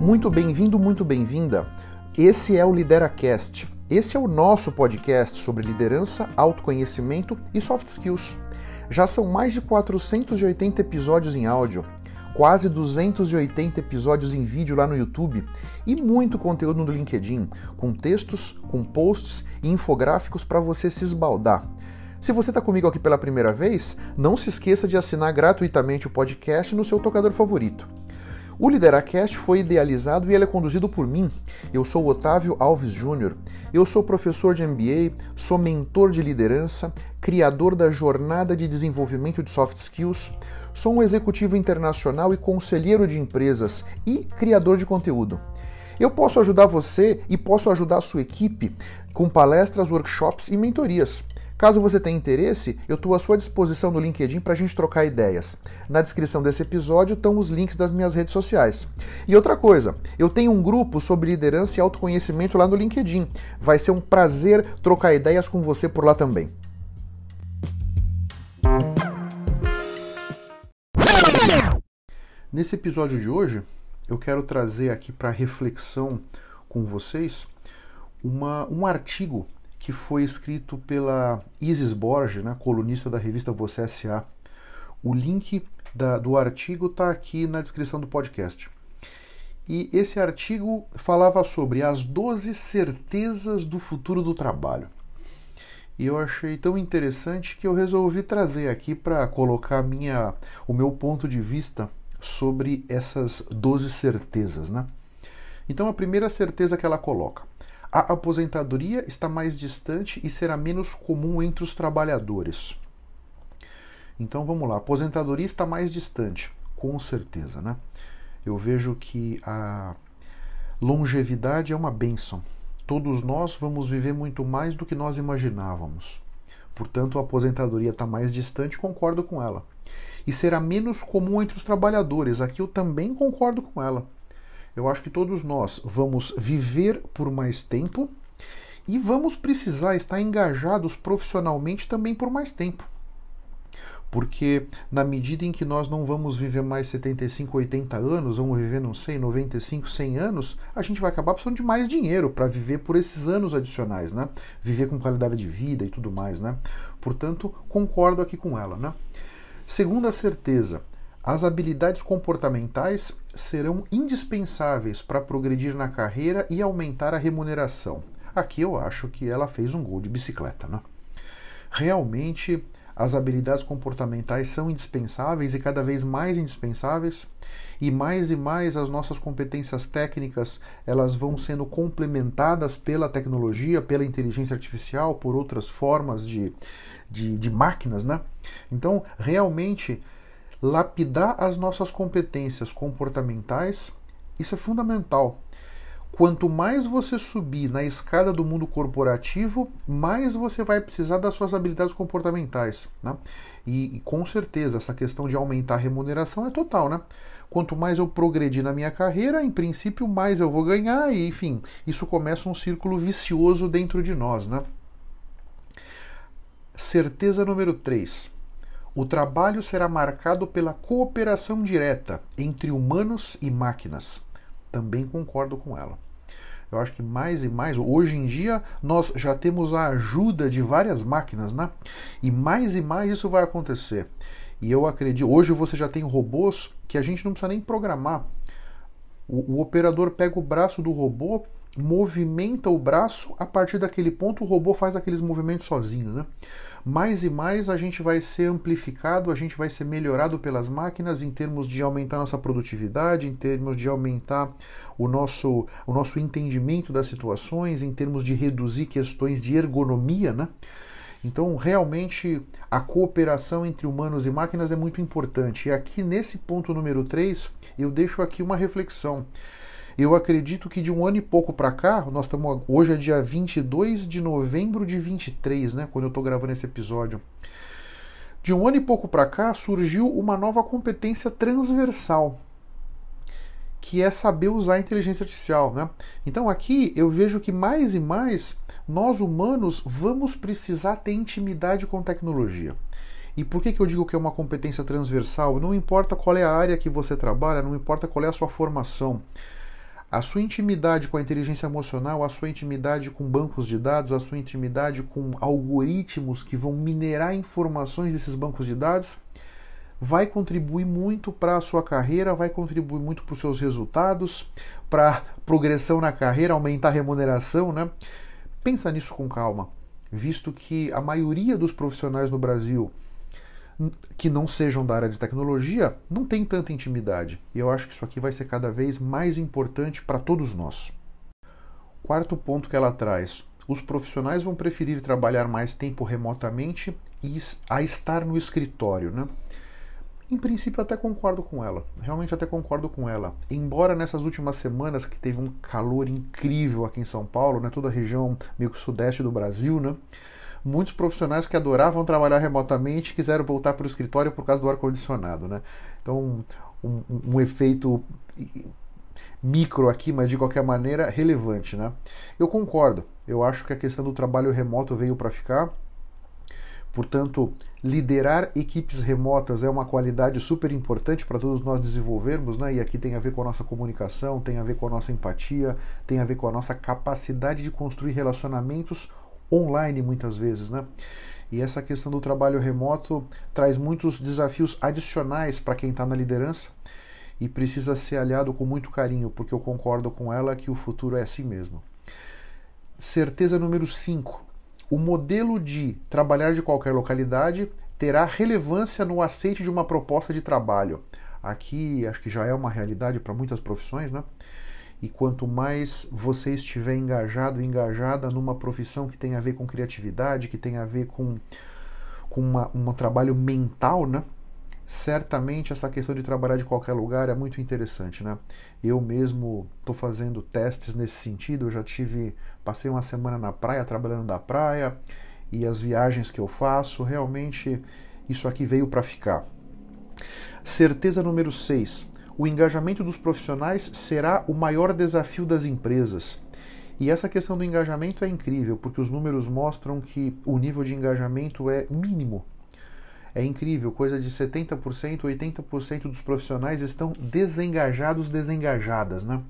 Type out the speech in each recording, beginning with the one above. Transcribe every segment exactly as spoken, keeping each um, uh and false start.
Muito bem-vindo, muito bem-vinda. Esse é o LideraCast. Esse é o nosso podcast sobre liderança, autoconhecimento e soft skills. Já são mais de quatrocentos e oitenta episódios em áudio, quase duzentos e oitenta episódios em vídeo lá no YouTube e muito conteúdo no LinkedIn, com textos, com posts e infográficos para você se esbaldar. Se você está comigo aqui pela primeira vez, não se esqueça de assinar gratuitamente o podcast no seu tocador favorito. O LideraCast foi idealizado e ele é conduzido por mim. Eu sou Otávio Alves Júnior. Eu sou professor de M B A, sou mentor de liderança, criador da jornada de desenvolvimento de soft skills, sou um executivo internacional e conselheiro de empresas e criador de conteúdo. Eu posso ajudar você e posso ajudar a sua equipe com palestras, workshops e mentorias. Caso você tenha interesse, eu estou à sua disposição no LinkedIn para a gente trocar ideias. Na descrição desse episódio estão os links das minhas redes sociais. E outra coisa, eu tenho um grupo sobre liderança e autoconhecimento lá no LinkedIn. Vai ser um prazer trocar ideias com você por lá também. Nesse episódio de hoje, eu quero trazer aqui para reflexão com vocês uma, um artigo que foi escrito pela Isis Borges, né, colunista da revista Você S A. O link da, do artigo está aqui na descrição do podcast. E esse artigo falava sobre as doze certezas do futuro do trabalho. E eu achei tão interessante que eu resolvi trazer aqui para colocar minha, o meu ponto de vista sobre essas doze certezas, né? Então a primeira certeza que ela coloca: a aposentadoria está mais distante e será menos comum entre os trabalhadores. Então vamos lá, a aposentadoria está mais distante, com certeza, né? Eu vejo que a longevidade é uma bênção. Todos nós vamos viver muito mais do que nós imaginávamos. Portanto, a aposentadoria está mais distante, concordo com ela. E será menos comum entre os trabalhadores, aqui eu também concordo com ela. Eu acho que todos nós vamos viver por mais tempo e vamos precisar estar engajados profissionalmente também por mais tempo. Porque na medida em que nós não vamos viver mais setenta e cinco, oitenta anos, vamos viver, não sei, noventa e cinco, cem anos, a gente vai acabar precisando de mais dinheiro para viver por esses anos adicionais, né? Viver com qualidade de vida e tudo mais, né? Portanto, concordo aqui com ela, né? Segunda certeza: as habilidades comportamentais serão indispensáveis para progredir na carreira e aumentar a remuneração. Aqui eu acho que ela fez um gol de bicicleta, né? Realmente, as habilidades comportamentais são indispensáveis e cada vez mais indispensáveis, e mais e mais as nossas competências técnicas elas vão sendo complementadas pela tecnologia, pela inteligência artificial, por outras formas de, de, de máquinas, né? Então, realmente, lapidar as nossas competências comportamentais, isso é fundamental. Quanto mais você subir na escada do mundo corporativo, mais você vai precisar das suas habilidades comportamentais, né? E, e com certeza essa questão de aumentar a remuneração é total, né? Quanto mais eu progredir na minha carreira, em princípio, mais eu vou ganhar e, enfim, isso começa um círculo vicioso dentro de nós, né? Certeza número três. O trabalho será marcado pela cooperação direta entre humanos e máquinas. Também concordo com ela. Eu acho que mais e mais, hoje em dia, nós já temos a ajuda de várias máquinas, né? E mais e mais isso vai acontecer. E eu acredito, hoje você já tem robôs que a gente não precisa nem programar. O, o operador pega o braço do robô, movimenta o braço, a partir daquele ponto o robô faz aqueles movimentos sozinho, né? Mais e mais a gente vai ser amplificado, a gente vai ser melhorado pelas máquinas em termos de aumentar nossa produtividade, em termos de aumentar o nosso, o nosso entendimento das situações, em termos de reduzir questões de ergonomia, né? Então, realmente, a cooperação entre humanos e máquinas é muito importante. E aqui, nesse ponto número três, eu deixo aqui uma reflexão. Eu acredito que de um ano e pouco para cá, nós estamos hoje é dia vinte e dois de novembro de vinte e três, né, quando eu estou gravando esse episódio. De um ano e pouco para cá surgiu uma nova competência transversal, que é saber usar a inteligência artificial, né? Então aqui eu vejo que mais e mais nós humanos vamos precisar ter intimidade com tecnologia. E por que que eu digo que é uma competência transversal? Não importa qual é a área que você trabalha, não importa qual é a sua formação. A sua intimidade com a inteligência emocional, a sua intimidade com bancos de dados, a sua intimidade com algoritmos que vão minerar informações desses bancos de dados, vai contribuir muito para a sua carreira, vai contribuir muito para os seus resultados, para a progressão na carreira, aumentar a remuneração, né? Pensa nisso com calma, visto que a maioria dos profissionais no Brasil que não sejam da área de tecnologia não tem tanta intimidade. E eu acho que isso aqui vai ser cada vez mais importante para todos nós. Quarto ponto que ela traz: os profissionais vão preferir trabalhar mais tempo remotamente e a estar no escritório, né? Em princípio, até concordo com ela. Realmente até concordo com ela. Embora nessas últimas semanas que teve um calor incrível aqui em São Paulo, né, toda a região meio que sudeste do Brasil, né, muitos profissionais que adoravam trabalhar remotamente quiseram voltar para o escritório por causa do ar-condicionado, né? Então, um, um, um efeito micro aqui, mas de qualquer maneira relevante, né? Eu concordo. Eu acho que a questão do trabalho remoto veio para ficar. Portanto, liderar equipes remotas é uma qualidade super importante para todos nós desenvolvermos, né? E aqui tem a ver com a nossa comunicação, tem a ver com a nossa empatia, tem a ver com a nossa capacidade de construir relacionamentos online muitas vezes, né? E essa questão do trabalho remoto traz muitos desafios adicionais para quem está na liderança e precisa ser aliado com muito carinho, porque eu concordo com ela que o futuro é assim mesmo. Certeza número cinco. O modelo de trabalhar de qualquer localidade terá relevância no aceite de uma proposta de trabalho. Aqui acho que já é uma realidade para muitas profissões, né? E quanto mais você estiver engajado e engajada numa profissão que tem a ver com criatividade, que tem a ver com, com uma, um trabalho mental, né? Certamente essa questão de trabalhar de qualquer lugar é muito interessante, né? Eu mesmo estou fazendo testes nesse sentido. Eu já tive, passei uma semana na praia, trabalhando da praia, e as viagens que eu faço, realmente isso aqui veio para ficar. Certeza número seis. O engajamento dos profissionais será o maior desafio das empresas. E essa questão do engajamento é incrível, porque os números mostram que o nível de engajamento é mínimo. É incrível, coisa de setenta por cento, oitenta por cento dos profissionais estão desengajados, desengajadas, né?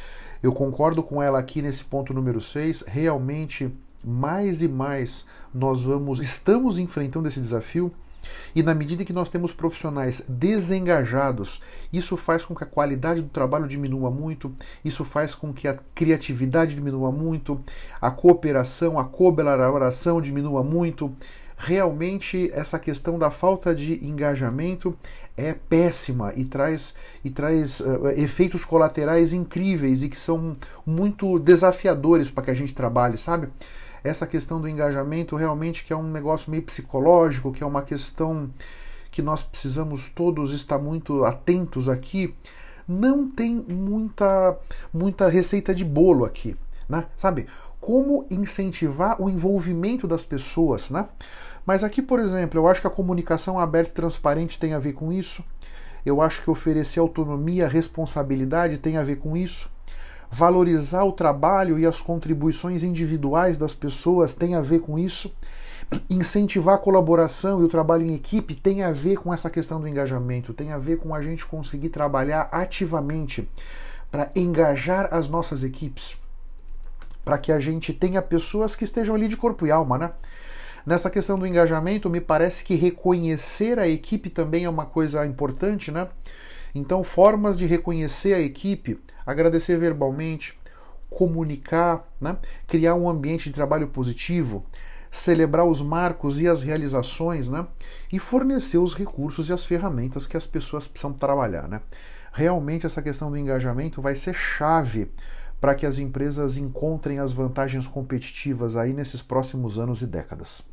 Eu concordo com ela aqui nesse ponto número seis. Realmente, mais e mais nós vamos, estamos enfrentando esse desafio. E na medida que nós temos profissionais desengajados, isso faz com que a qualidade do trabalho diminua muito, isso faz com que a criatividade diminua muito, a cooperação, a colaboração diminua muito. Realmente essa questão da falta de engajamento é péssima e traz, e traz uh, efeitos colaterais incríveis e que são muito desafiadores para que a gente trabalhe, sabe? Essa questão do engajamento realmente que é um negócio meio psicológico, que é uma questão que nós precisamos todos estar muito atentos aqui. Não tem muita, muita receita de bolo aqui, né? Sabe? Como incentivar o envolvimento das pessoas, né? Mas aqui, por exemplo, eu acho que a comunicação aberta e transparente tem a ver com isso. Eu acho que oferecer autonomia, responsabilidade tem a ver com isso. Valorizar o trabalho e as contribuições individuais das pessoas tem a ver com isso. Incentivar a colaboração e o trabalho em equipe tem a ver com essa questão do engajamento, tem a ver com a gente conseguir trabalhar ativamente para engajar as nossas equipes, para que a gente tenha pessoas que estejam ali de corpo e alma, né? Nessa questão do engajamento, me parece que reconhecer a equipe também é uma coisa importante, né? Então, formas de reconhecer a equipe, agradecer verbalmente, comunicar, né? Criar um ambiente de trabalho positivo, celebrar os marcos e as realizações, né? E fornecer os recursos e as ferramentas que as pessoas precisam trabalhar, né? Realmente essa questão do engajamento vai ser chave para que as empresas encontrem as vantagens competitivas aí nesses próximos anos e décadas.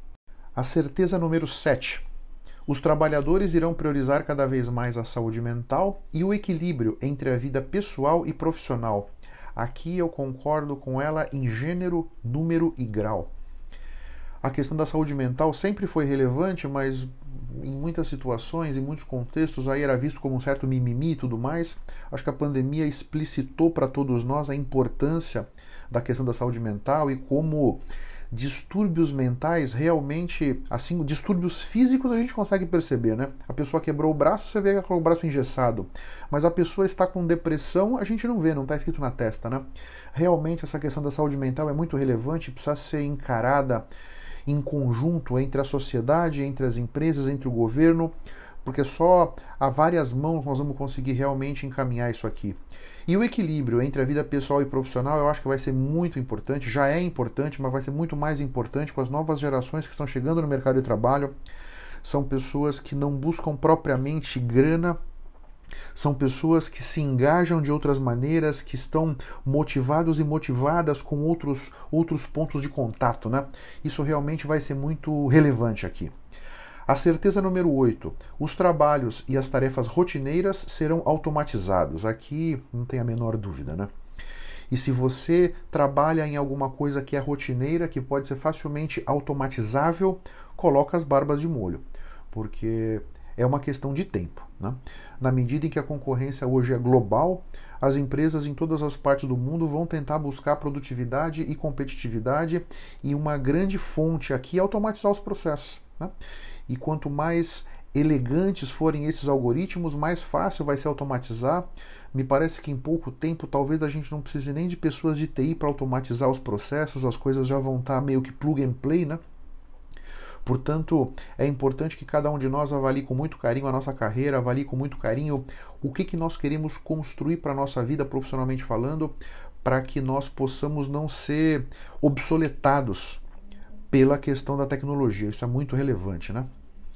A certeza número sete. Os trabalhadores irão priorizar cada vez mais a saúde mental e o equilíbrio entre a vida pessoal e profissional. Aqui eu concordo com ela em gênero, número e grau. A questão da saúde mental sempre foi relevante, mas em muitas situações, em muitos contextos, aí era visto como um certo mimimi e tudo mais. Acho que a pandemia explicitou para todos nós a importância da questão da saúde mental e como distúrbios mentais realmente, assim, distúrbios físicos a gente consegue perceber, né? A pessoa quebrou o braço, você vê com o braço engessado. Mas a pessoa está com depressão, a gente não vê, não está escrito na testa, né? Realmente essa questão da saúde mental é muito relevante, precisa ser encarada em conjunto entre a sociedade, entre as empresas, entre o governo, porque só a várias mãos nós vamos conseguir realmente encaminhar isso aqui. E o equilíbrio entre a vida pessoal e profissional eu acho que vai ser muito importante, já é importante, mas vai ser muito mais importante com as novas gerações que estão chegando no mercado de trabalho. São pessoas que não buscam propriamente grana, são pessoas que se engajam de outras maneiras, que estão motivados e motivadas com outros, outros pontos de contato, né? Isso realmente vai ser muito relevante aqui. A certeza número oito. Os trabalhos e as tarefas rotineiras serão automatizados. Aqui não tem a menor dúvida, né? E se você trabalha em alguma coisa que é rotineira, que pode ser facilmente automatizável, coloca as barbas de molho, porque é uma questão de tempo, né? Na medida em que a concorrência hoje é global, as empresas em todas as partes do mundo vão tentar buscar produtividade e competitividade, e uma grande fonte aqui é automatizar os processos, né? E quanto mais elegantes forem esses algoritmos, mais fácil vai ser automatizar. Me parece que em pouco tempo talvez a gente não precise nem de pessoas de T I para automatizar os processos, as coisas já vão estar meio que plug and play, né? Portanto, é importante que cada um de nós avalie com muito carinho a nossa carreira, avalie com muito carinho o que, que nós queremos construir para a nossa vida profissionalmente falando, para que nós possamos não ser obsoletados pela questão da tecnologia. Isso é muito relevante, né?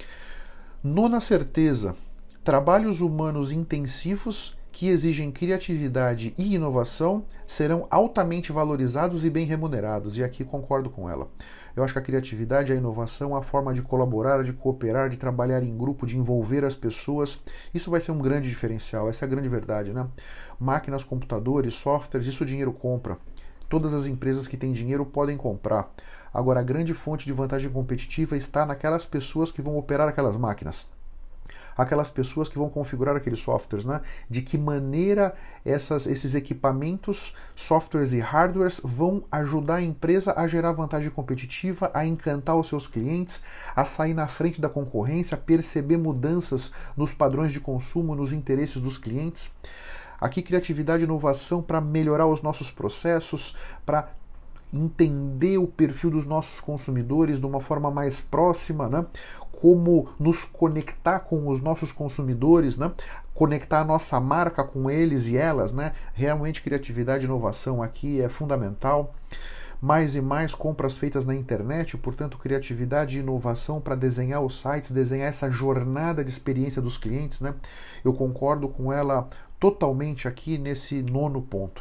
Nona certeza: trabalhos humanos intensivos que exigem criatividade e inovação serão altamente valorizados e bem remunerados. E aqui concordo com ela. Eu acho que a criatividade, a inovação, a forma de colaborar, de cooperar, de trabalhar em grupo, de envolver as pessoas, isso vai ser um grande diferencial. Essa é a grande verdade, né? Máquinas, computadores, softwares, isso o dinheiro compra. Todas as empresas que têm dinheiro podem comprar. Agora, a grande fonte de vantagem competitiva está naquelas pessoas que vão operar aquelas máquinas. Aquelas pessoas que vão configurar aqueles softwares, né? De que maneira essas, esses equipamentos, softwares e hardwares vão ajudar a empresa a gerar vantagem competitiva, a encantar os seus clientes, a sair na frente da concorrência, a perceber mudanças nos padrões de consumo, nos interesses dos clientes. Aqui, criatividade e inovação para melhorar os nossos processos, para entender o perfil dos nossos consumidores de uma forma mais próxima, né? Como nos conectar com os nossos consumidores, né? Conectar a nossa marca com eles e elas, né? Realmente criatividade e inovação aqui é fundamental. Mais e mais compras feitas na internet, portanto criatividade e inovação para desenhar os sites, desenhar essa jornada de experiência dos clientes, né? Eu concordo com ela totalmente aqui nesse nono ponto.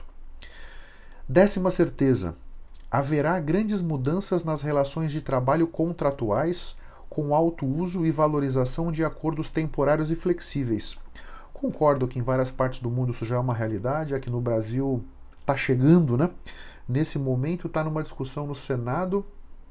Décima certeza: haverá grandes mudanças nas relações de trabalho contratuais com alto uso e valorização de acordos temporários e flexíveis. Concordo que em várias partes do mundo isso já é uma realidade, aqui no Brasil está chegando, né? Nesse momento está numa discussão no Senado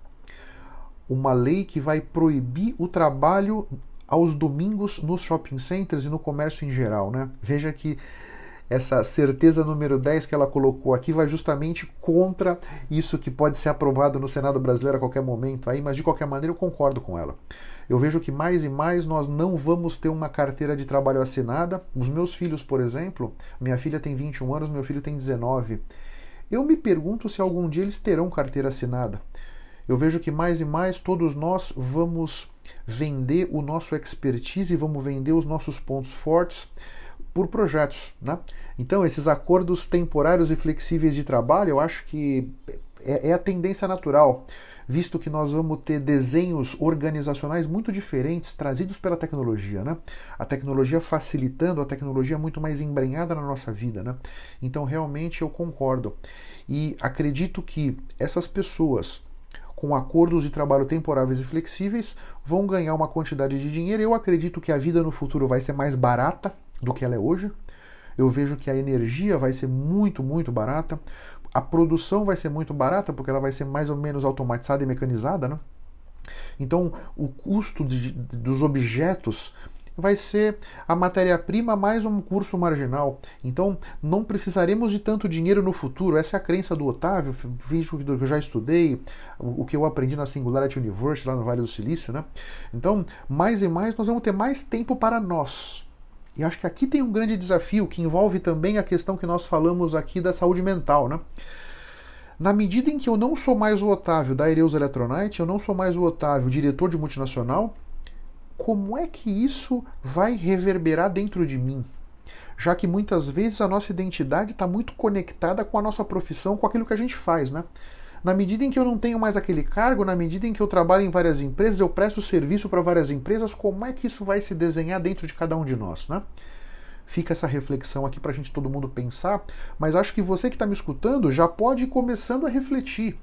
uma lei que vai proibir o trabalho aos domingos nos shopping centers e no comércio em geral, né? Veja que essa certeza número dez que ela colocou aqui vai justamente contra isso que pode ser aprovado no Senado brasileiro a qualquer momento aí, mas de qualquer maneira eu concordo com ela. Eu vejo que mais e mais nós não vamos ter uma carteira de trabalho assinada. Os meus filhos, por exemplo, minha filha tem vinte e um anos, meu filho tem dezenove. Eu me pergunto se algum dia eles terão carteira assinada. Eu vejo que mais e mais todos nós vamos vender o nosso expertise, vamos vender os nossos pontos fortes por projetos, né? Então, esses acordos temporários e flexíveis de trabalho, eu acho que é, é a tendência natural, visto que nós vamos ter desenhos organizacionais muito diferentes trazidos pela tecnologia, né? A tecnologia facilitando, a tecnologia muito mais embrenhada na nossa vida, né? Então, realmente, eu concordo. E acredito que essas pessoas com acordos de trabalho temporários e flexíveis vão ganhar uma quantidade de dinheiro. Eu acredito que a vida no futuro vai ser mais barata do que ela é hoje. Eu vejo que a energia vai ser muito, muito barata. A produção vai ser muito barata, porque ela vai ser mais ou menos automatizada e mecanizada, né? Então, o custo de, dos objetos vai ser a matéria-prima mais um curso marginal. Então, não precisaremos de tanto dinheiro no futuro. Essa é a crença do Otávio, vejo que eu já estudei, o que eu aprendi na Singularity University, lá no Vale do Silício, né? Então, mais e mais, nós vamos ter mais tempo para nós. E acho que aqui tem um grande desafio, que envolve também a questão que nós falamos aqui da saúde mental, né? Na medida em que eu não sou mais o Otávio da Ereus Electronite, eu não sou mais o Otávio, diretor de multinacional, como é que isso vai reverberar dentro de mim? Já que muitas vezes a nossa identidade está muito conectada com a nossa profissão, com aquilo que a gente faz, né? Na medida em que eu não tenho mais aquele cargo, na medida em que eu trabalho em várias empresas, eu presto serviço para várias empresas, como é que isso vai se desenhar dentro de cada um de nós, né? Fica essa reflexão aqui para a gente todo mundo pensar, mas acho que você que está me escutando já pode ir começando a refletir.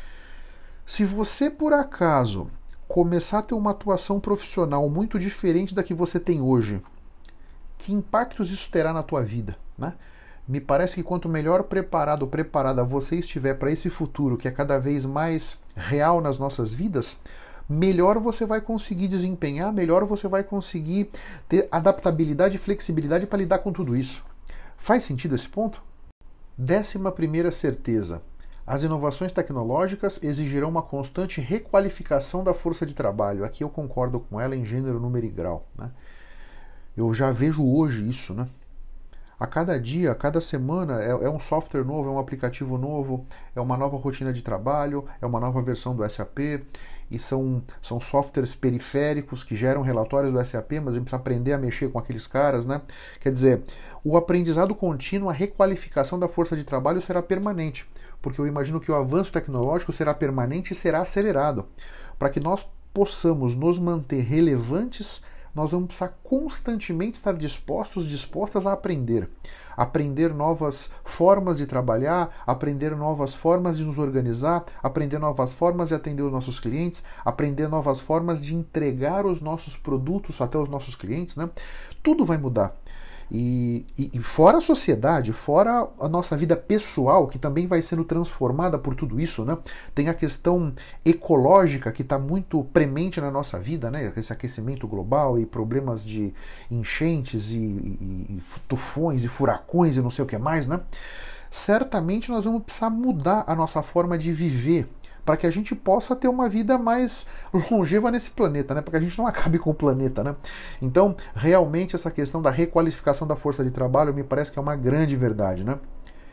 Se você, por acaso, começar a ter uma atuação profissional muito diferente da que você tem hoje, que impactos isso terá na tua vida, né? Me parece que quanto melhor preparado ou preparada você estiver para esse futuro, que é cada vez mais real nas nossas vidas, melhor você vai conseguir desempenhar, melhor você vai conseguir ter adaptabilidade e flexibilidade para lidar com tudo isso. Faz sentido esse ponto? Décima primeira certeza. As inovações tecnológicas exigirão uma constante requalificação da força de trabalho. Aqui eu concordo com ela em gênero, número e grau, né? Eu já vejo hoje isso, né? A cada dia, a cada semana, é, é um software novo, é um aplicativo novo, é uma nova rotina de trabalho, é uma nova versão do S A P, e são, são softwares periféricos que geram relatórios do S A P, mas a gente precisa aprender a mexer com aqueles caras, né? Quer dizer, o aprendizado contínuo, a requalificação da força de trabalho será permanente, porque eu imagino que o avanço tecnológico será permanente e será acelerado. Para que nós possamos nos manter relevantes, nós vamos precisar constantemente estar dispostos, dispostas a aprender. Aprender novas formas de trabalhar, aprender novas formas de nos organizar, aprender novas formas de atender os nossos clientes, aprender novas formas de entregar os nossos produtos até os nossos clientes, né? Tudo vai mudar. E, e, e fora a sociedade, fora a nossa vida pessoal, que também vai sendo transformada por tudo isso, né? Tem a questão ecológica que está muito premente na nossa vida, né? Esse aquecimento global e problemas de enchentes e, e, e tufões e furacões e não sei o que mais, né? Certamente nós vamos precisar mudar a nossa forma de viver para que a gente possa ter uma vida mais longeva nesse planeta, né? Para que a gente não acabe com o planeta, né? Então, realmente, essa questão da requalificação da força de trabalho me parece que é uma grande verdade, né?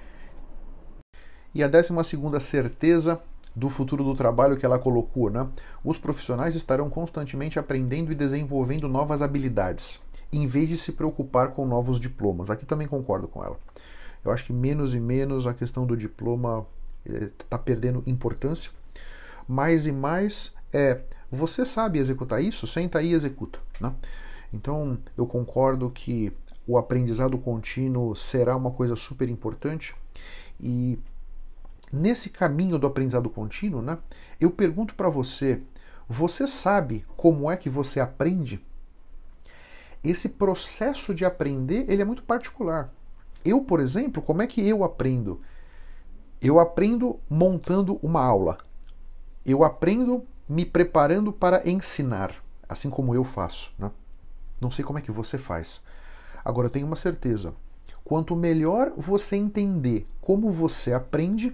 E a décima segunda certeza do futuro do trabalho que ela colocou, né? Os profissionais estarão constantemente aprendendo e desenvolvendo novas habilidades, em vez de se preocupar com novos diplomas. Aqui também concordo com ela. Eu acho que menos e menos a questão do diploma está perdendo importância. Mais e mais é, você sabe executar isso? Senta aí e executa, né? Então, eu concordo que o aprendizado contínuo será uma coisa super importante e nesse caminho do aprendizado contínuo, né, eu pergunto para você, você sabe como é que você aprende? Esse processo de aprender, ele é muito particular. Eu, por exemplo, como é que eu aprendo? Eu aprendo montando uma aula. Eu aprendo me preparando para ensinar, assim como eu faço, né? Não sei como é que você faz. Agora, eu tenho uma certeza. Quanto melhor você entender como você aprende,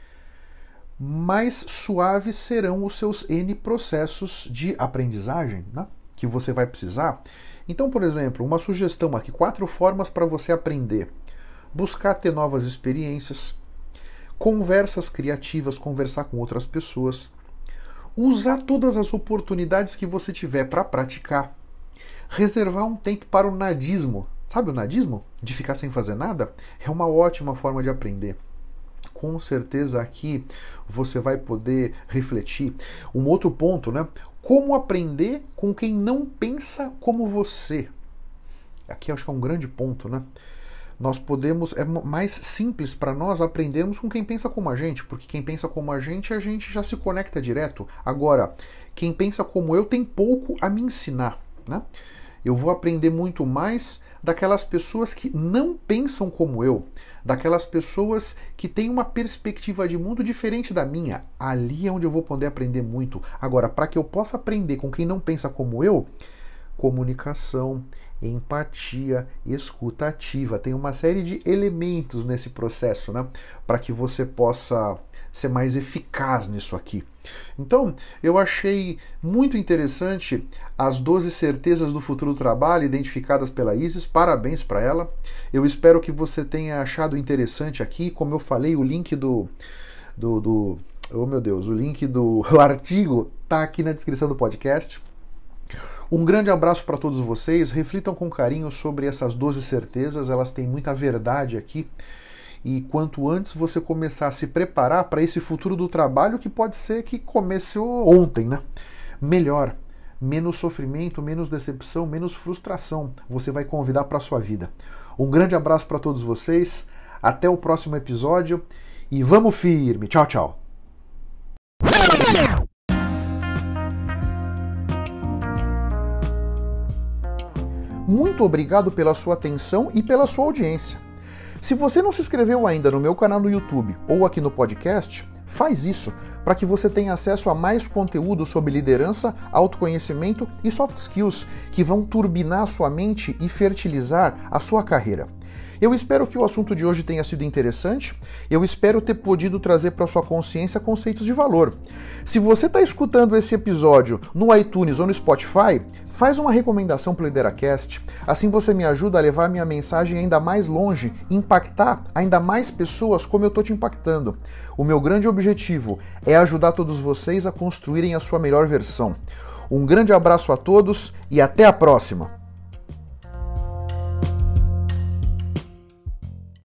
mais suaves serão os seus N processos de aprendizagem, né, que você vai precisar. Então, por exemplo, uma sugestão aqui, quatro formas para você aprender. Buscar ter novas experiências, conversas criativas, conversar com outras pessoas, usar todas as oportunidades que você tiver para praticar, reservar um tempo para o nadismo. Sabe o nadismo? De ficar sem fazer nada? É uma ótima forma de aprender. Com certeza aqui você vai poder refletir. Um outro ponto, né? Como aprender com quem não pensa como você? Aqui acho que é um grande ponto, né? Nós podemos, é mais simples para nós aprendermos com quem pensa como a gente, porque quem pensa como a gente, a gente já se conecta direto. Agora, quem pensa como eu tem pouco a me ensinar, né? Eu vou aprender muito mais daquelas pessoas que não pensam como eu, daquelas pessoas que têm uma perspectiva de mundo diferente da minha. Ali é onde eu vou poder aprender muito. Agora, para que eu possa aprender com quem não pensa como eu, comunicação, empatia, escuta ativa. Tem uma série de elementos nesse processo, né, para que você possa ser mais eficaz nisso aqui. Então, eu achei muito interessante as doze certezas do futuro do trabalho identificadas pela Isis. Parabéns para ela. Eu espero que você tenha achado interessante aqui. Como eu falei, o link do... do, do oh meu Deus, o link do artigo está aqui na descrição do podcast. Um grande abraço para todos vocês. Reflitam com carinho sobre essas doze certezas. Elas têm muita verdade aqui. E quanto antes você começar a se preparar para esse futuro do trabalho, que pode ser que começou ontem, né? Melhor, menos sofrimento, menos decepção, menos frustração você vai convidar para a sua vida. Um grande abraço para todos vocês, até o próximo episódio e vamos firme. Tchau, tchau. Muito obrigado pela sua atenção e pela sua audiência. Se você não se inscreveu ainda no meu canal no YouTube ou aqui no podcast, faz isso para que você tenha acesso a mais conteúdo sobre liderança, autoconhecimento e soft skills que vão turbinar a sua mente e fertilizar a sua carreira. Eu espero que o assunto de hoje tenha sido interessante, eu espero ter podido trazer para sua consciência conceitos de valor. Se você está escutando esse episódio no iTunes ou no Spotify, faz uma recomendação para o LideraCast, assim você me ajuda a levar minha mensagem ainda mais longe, impactar ainda mais pessoas como eu estou te impactando. O meu grande objetivo é ajudar todos vocês a construírem a sua melhor versão. Um grande abraço a todos e até a próxima!